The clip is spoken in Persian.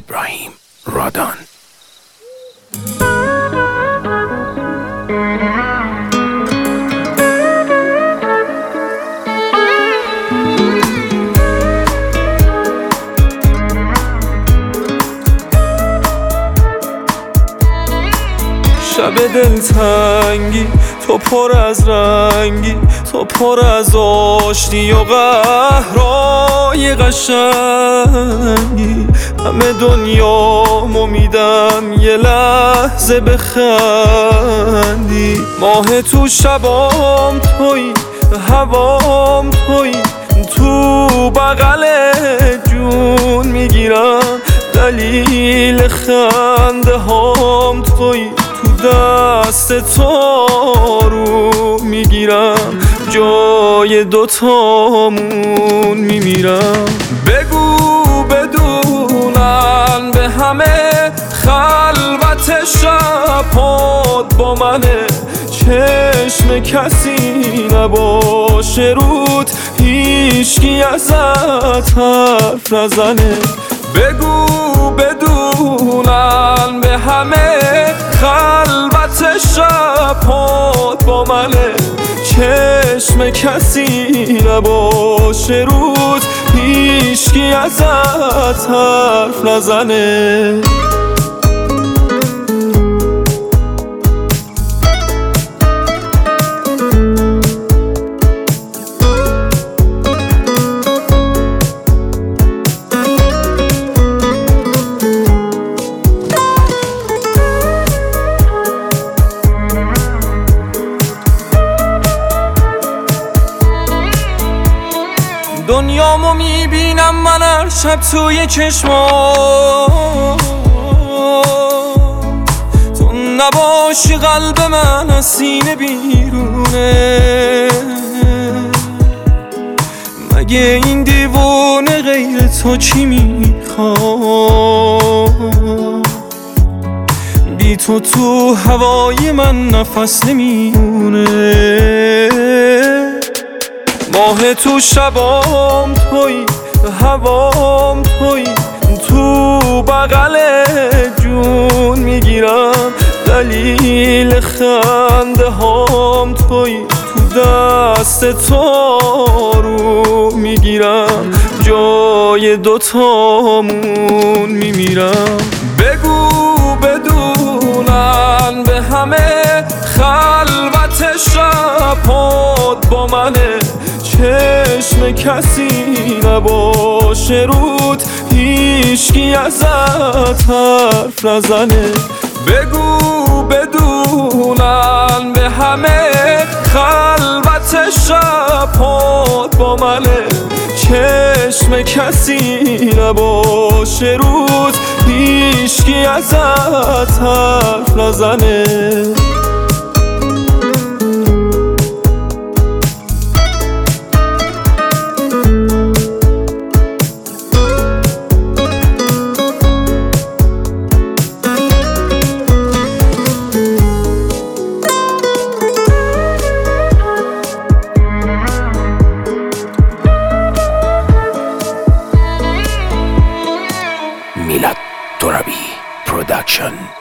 ابراهیم رادان. شب دلتنگی تو پر از رنگی، تو پر از آشتی و قهرای قشنگی. همه دنیامو میدم یه لحظه بخندی. ماه تو شبام توی، هوام توی، تو بغل جون میگیرم دلیل خنده هام توی. دست تو رو میگیرم جای دوتامون میمیرم. بگو بدونن به همه خلوت شبات با منه. چشم کسی نباشه رود، هیچکی ازت حرف نزنه. بگو بدونن به همه خلوت شبات با منه. چشم کسی نباشه رود، هیچکی ازت حرف نزنه. دنیامو میبینم من هر شب توی چشمات. تو نباشی قلب من از سینه بیرونه. مگه این دیوونه غیر تو چی میخواد؟ بی تو تو هوای من نفس نمیمونه. ماه تو شبام توی، هوام توی، تو بغل جون میگیرم دلیل خنده هام توی. تو دست تو رو میگیرم جای دوتامون میمیرم. بگو بدونن به همه خلوت شبات با منه. چشم کسی نباشه رود، هیچکی ازت حرف نزنه. بگو بدونن به همه خلوت شبات با منه. چشم کسی نباشه رود، هیچکی ازت حرف نزنه. میلاد ترابی پروداکشن.